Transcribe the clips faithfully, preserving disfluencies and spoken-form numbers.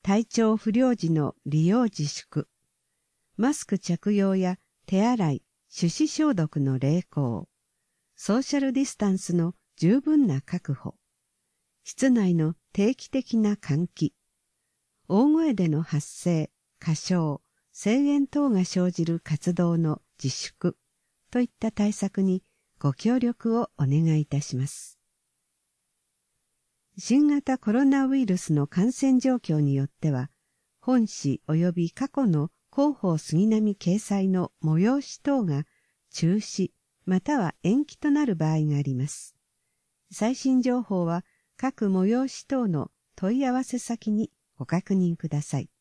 体調不良時の利用自粛、マスク着用や手洗い、手指消毒の励行、ソーシャルディスタンスの十分な確保、室内の定期的な換気、大声での発声、歌唱、声援等が生じる活動の自粛といった対策にご協力をお願いいたします。新型コロナウイルスの感染状況によっては、本誌及び過去の広報杉並掲載の催し等が中止または延期となる場合があります。最新情報は各催し等の問い合わせ先にご確認ください。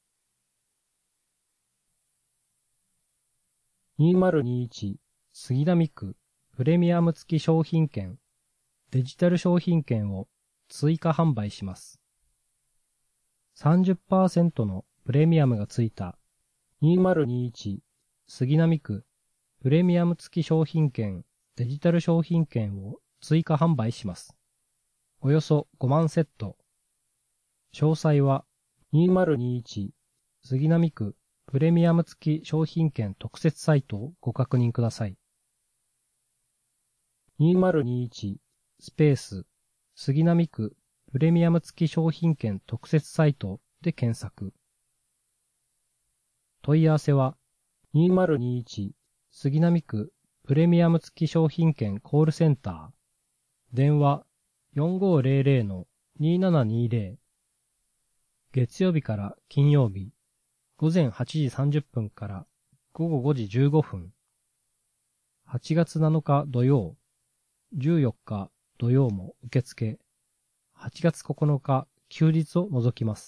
にせんにじゅういち杉並区プレミアム付き商品券デジタル商品券を追加販売します。さんじゅっパーセント のプレミアムがついたにせんにじゅういち杉並区プレミアム付き商品券デジタル商品券を追加販売します。およそごまんセット。詳細はにせんにじゅういち杉並区プレミアム付き商品券特設サイトをご確認ください。にせんにじゅういちスペース杉並区プレミアム付き商品券特設サイトで検索。問い合わせはにせんにじゅういち杉並区プレミアム付き商品券コールセンター電話 よんごーぜろぜろのにーななにーぜろ 月曜日から金曜日午前はちじさんじゅっぷんから午後ごじじゅうごふんはちがつなのか土曜じゅうよっか土曜も受付はちがつここのか休日を除きます。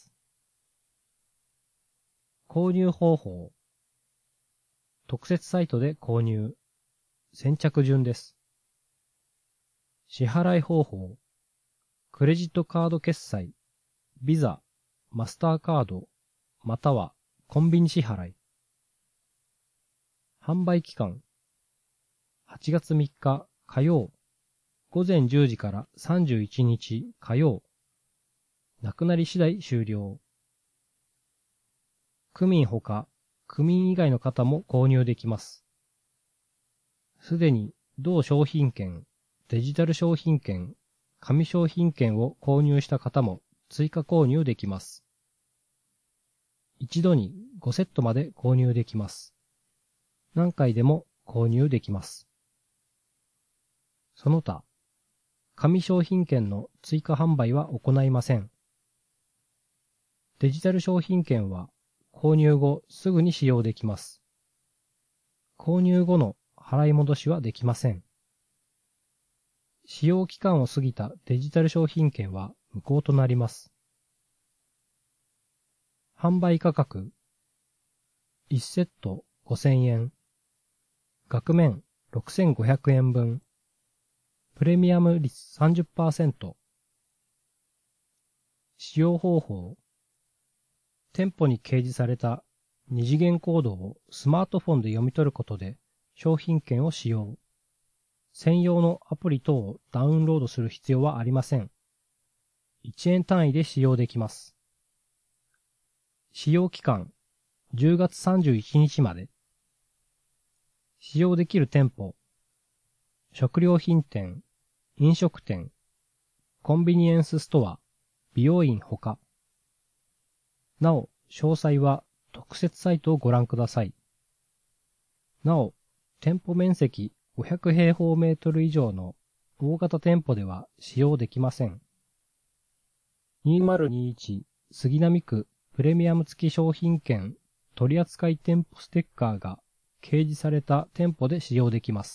購入方法特設サイトで購入先着順です。支払い方法クレジットカード決済ビザマスターカードまたはコンビニ支払い販売期間はちがつみっか火曜午前じゅうじからさんじゅういちにち火曜なくなり次第終了区民ほか区民以外の方も購入できます。すでに同商品券、デジタル商品券、紙商品券を購入した方も追加購入できます。一度にごセットまで購入できます。何回でも購入できます。その他、紙商品券の追加販売は行いません。デジタル商品券は購入後すぐに使用できます。購入後の払い戻しはできません。使用期間を過ぎたデジタル商品券は無効となります。販売価格いちセットごせんえん額面ろくせんごひゃくえんぶんプレミアム率 さんじゅっパーセント 使用方法店舗に掲示された二次元コードをスマートフォンで読み取ることで商品券を使用。専用のアプリ等をダウンロードする必要はありません。いちえん単位で使用できます。使用期間じゅうがつさんじゅういちにちまで。使用できる店舗食料品店、飲食店、コンビニエンスストア、美容院ほか。なお、詳細は特設サイトをご覧ください。なお、店舗面積ごひゃくへいほうメートル以上の大型店舗では使用できません。にせんにじゅういち杉並区プレミアム付き商品券取扱店舗ステッカーが掲示された店舗で使用できます。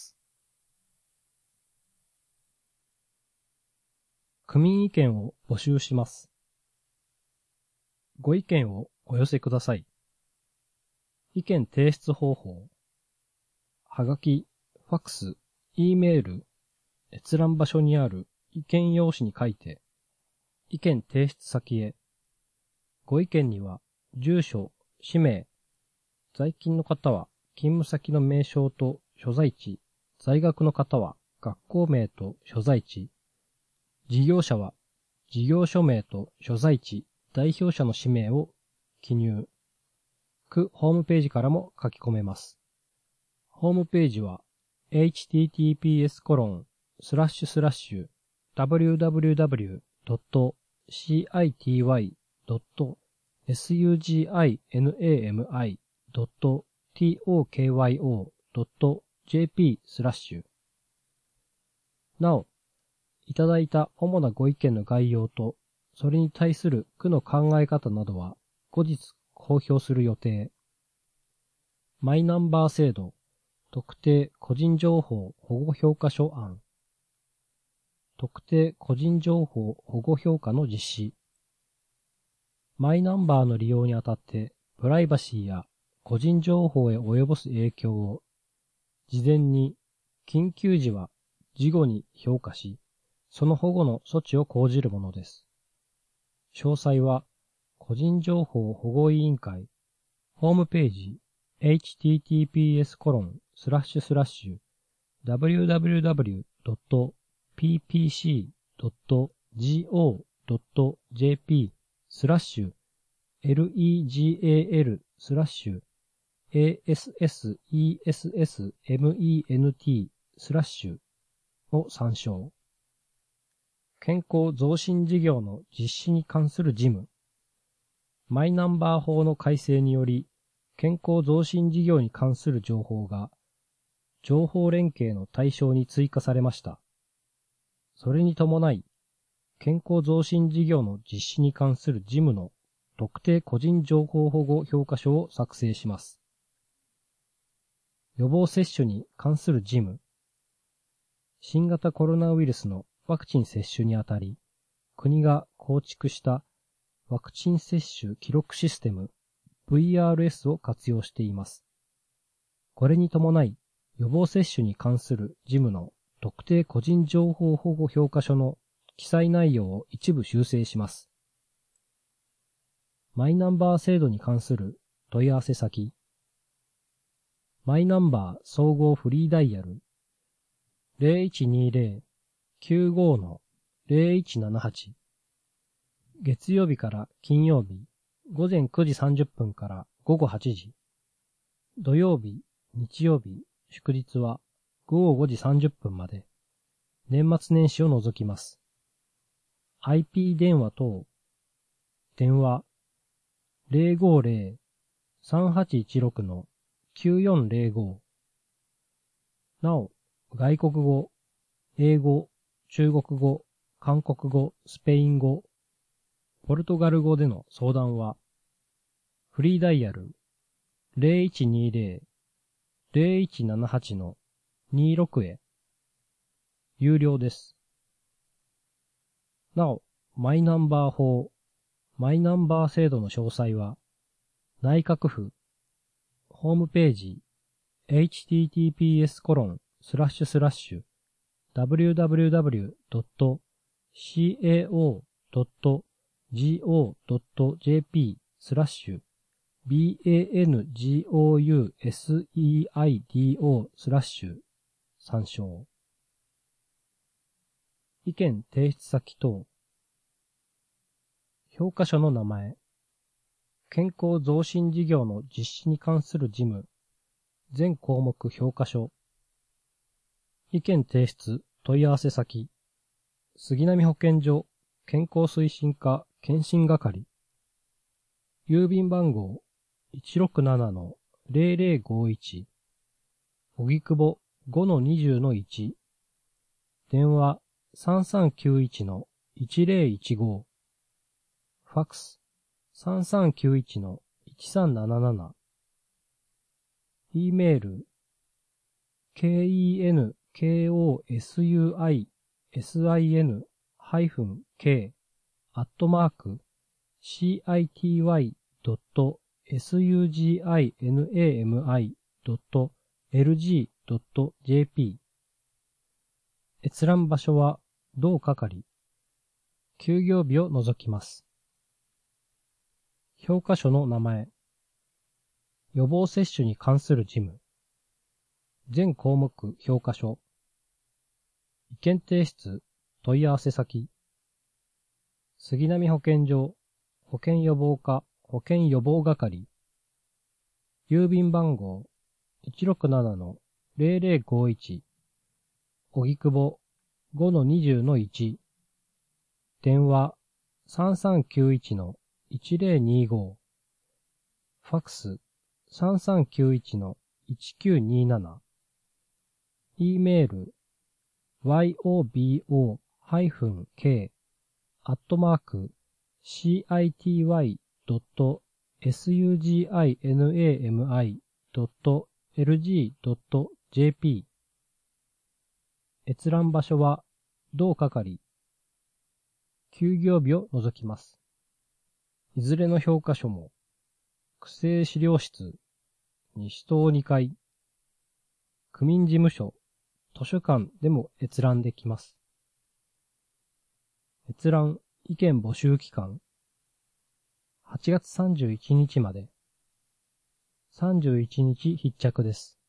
区民意見を募集します。ご意見をお寄せください。意見提出方法はがき、ファックス、Eメール、閲覧場所にある意見用紙に書いて、意見提出先へ。ご意見には、住所、氏名、在勤の方は勤務先の名称と所在地、在学の方は学校名と所在地、事業者は事業所名と所在地、 代表者の氏名を記入。区ホームページからも書き込めます。ホームページは エイチティーティーピーエスコロンスラッシュスラッシュダブリューダブリューダブリュードットシーアイティーワイドットエスユージーアイエヌエーエムアイドットティーオーケーワイオードットジェーピースラッシュ。なお、いただいた主なご意見の概要と、それに対する区の考え方などは後日公表する予定。マイナンバー制度特定個人情報保護評価書案。特定個人情報保護評価の実施。マイナンバーの利用にあたってプライバシーや個人情報へ及ぼす影響を事前に緊急時は事後に評価し、その保護の措置を講じるものです。詳細は個人情報保護委員会ホームページ エイチティーティーピーエスコロンスラッシュスラッシュダブリューダブリューダブリュードットピーピーシードットジーオードットジェーピースラッシュエルイージーエーエルスラッシュエーエスエスイーエスエスエムイーエヌティースラッシュを参照。健康増進事業の実施に関する事務。マイナンバー法の改正により、健康増進事業に関する情報が、情報連携の対象に追加されました。それに伴い、健康増進事業の実施に関する事務の特定個人情報保護評価書を作成します。予防接種に関する事務。新型コロナウイルスのワクチン接種にあたり、国が構築したワクチン接種記録システム ブイアールエス を活用しています。これに伴い、予防接種に関する事務の特定個人情報保護評価書の記載内容を一部修正します。マイナンバー制度に関する問い合わせ先。マイナンバー総合フリーダイヤル ゼロいちにゼロ きゅうご ゼロいちななはち。月曜日から金曜日、午前くじさんじゅっぷんから午後はちじ。土曜日、日曜日、祝日は午後ごじさんじゅっぷんまで。年末年始を除きます。アイピー 電話等。電話ゼロごゼロ さんはちいちろく きゅうよんゼロご。なお、外国語、英語、中国語、韓国語、スペイン語、ポルトガル語での相談は、フリーダイヤルゼロいちにゼロ ゼロいちななはち にじゅうろく へ、有料です。なお、マイナンバー法、マイナンバー制度の詳細は、内閣府、ホームページ、エイチティーティーピーエスコロンスラッシュスラッシュダブリューダブリューダブリュードットシーエーオードットジーオードットジェーピースラッシュビーエーエヌジーオーユーエスイーアイディーオースラッシュ参照。意見提出先等。評価書の名前。健康増進事業の実施に関する事務。全項目評価書。意見提出問い合わせ先。杉並保健所健康推進課検診係。郵便番号 いちろくなな ゼロゼロごいち。荻窪 ごのにじゅうのいち。電話 さんさんきゅういちのいちゼロいちご。ファックス さんさんきゅういちのいちさんなななな。E メール ケーイーエヌケーオーエスユーアイエスアイエヌ ハイフン K アットマーク シーアイティーワイ ドット エスユージーアイエヌエーエムアイ ドット エルジー ドット ジェーピー。閲覧場所は同係。休業日を除きます。評価書の名前。予防接種に関する事務。全項目評価書。意見提出問い合わせ先。杉並保健所保険予防課保険予防係。郵便番号 いちろくななのゼロゼロごいち。荻窪 ごのにじゅうのいち。電話 さんさんきゅういちのいちゼロにご。ファックス さんさんきゅういちのいちきゅうになな。E メール yobo-k アットマーク city.sigmami.lg.jp。 閲覧場所は同係。休業日を除きます。いずれの評価書も区政資料室西棟にかい、区民事務所図書館でも閲覧できます。閲覧意見募集期間はちがつさんじゅういちにちまで。さんじゅういちにち必着です。